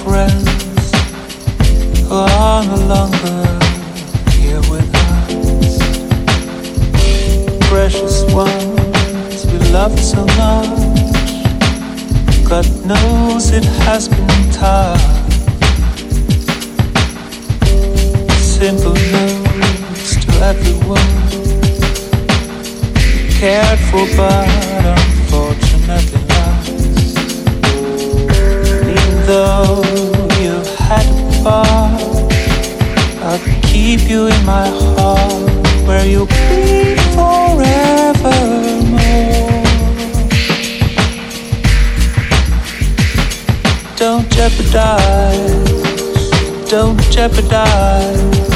friends who are no longer here with us. Precious ones we loved so much. God knows it has been tough. Simple notes to everyone, cared for but unfortunately lost. Even though you've had a part, I'll keep you in my heart, where you'll be forevermore. Don't jeopardize, don't jeopardize